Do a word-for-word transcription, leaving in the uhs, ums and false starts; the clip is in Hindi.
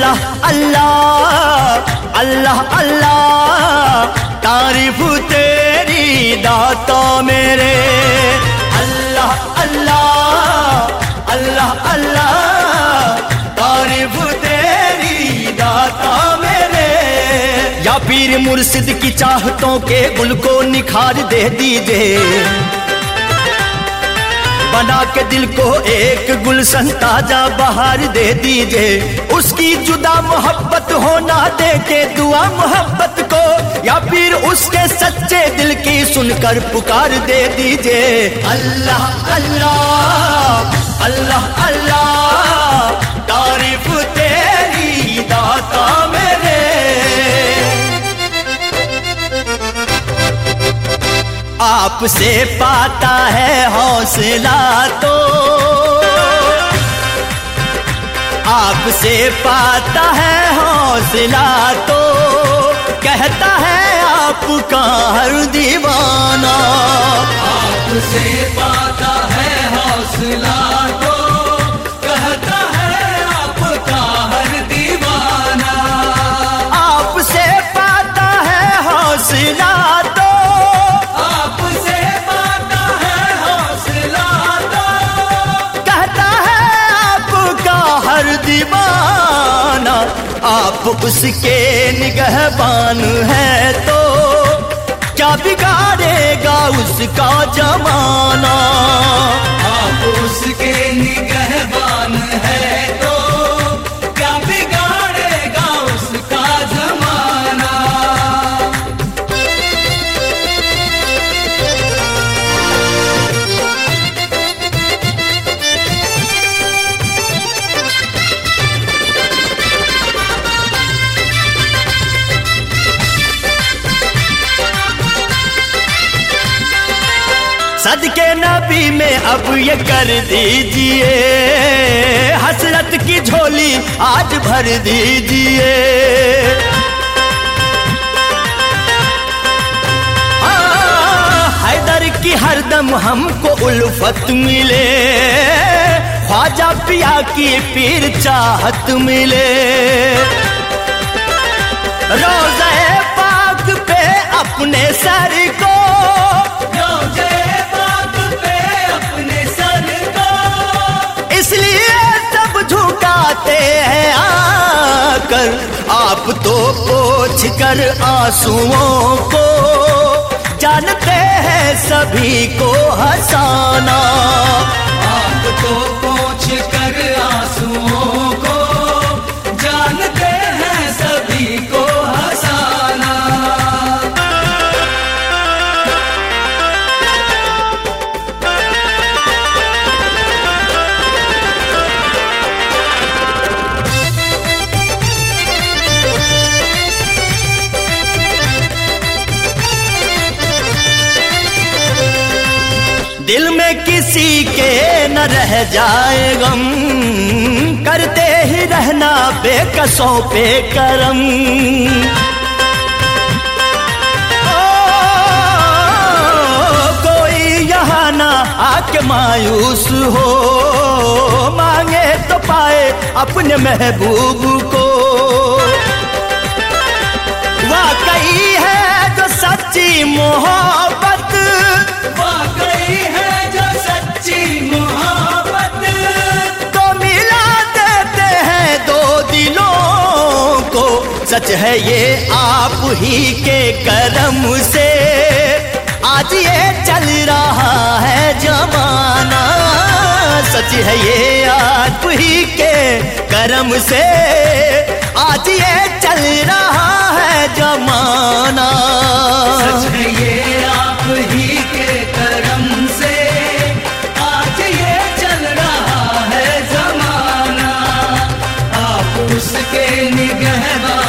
अल्लाह अल्लाह अल्लाह अल्लाह तारीफ तेरी दाता मेरे। अल्लाह अल्लाह अल्लाह अल्लाह तारीफ तेरी दाता मेरे। या पीर मुर्शिद की चाहतों के गुल को निखार दे दीजिए, बना के दिल को एक गुलशन ताजा बहार दे दीजिए। उसकी जुदा मोहब्बत होना दे के दुआ मोहब्बत को, या फिर उसके सच्चे दिल की सुनकर पुकार दे दीजिए। अल्लाह अल्लाह अल्लाह अल्लाह तारीफ तेरी दाता मेरे। आपसे पाता है हौसला तो, आपसे पाता है हौसला तो, कहता है आपका हर दीवाना। आपसे पाता है हौसला तो, कहता है आपका हर दीवाना। आपसे पाता है हौसला तो, दीवाना। आप उसके निगहबान है तो, क्या बिगाड़ेगा उसका जमाना। आप उसके निगहबान है तो, क्या बिगाड़ेगा उसका जमाना। सदके नबी में अब ये कर दीजिए, हसरत की झोली आज भर दीजिए। हैदर की हरदम हमको उल्फत मिले, ख्वाजा पिया की पीर चाहत मिले। रोज़े पाक पे अपने सर को, हैं आकर आप तो पोंछ कर आंसुओं को, जानते हैं सभी को हंसाना। आप तो पोंछ कर आंसुओं को, जानते हैं सभी को हंसाना। दिल में किसी के न रह जाए गम, करते ही रहना बेकसों पे करम। ओ, कोई यहाँ ना आके मायूस हो, मांगे तो पाए अपने महबूब को। वाकई है जो सच्ची मोहब्बत, वाकई है जो सच्ची मोहब्बत, तो मिला देते हैं दो दिलों को। सच है ये आप ही के करम से, आज ये चल रहा है जमाना। सच है ये आप ही के करम से, आज ये चल रहा है जमाना। सच है ये आप ही के करम से, आज ये चल रहा है जमाना। आप उसके निगहबान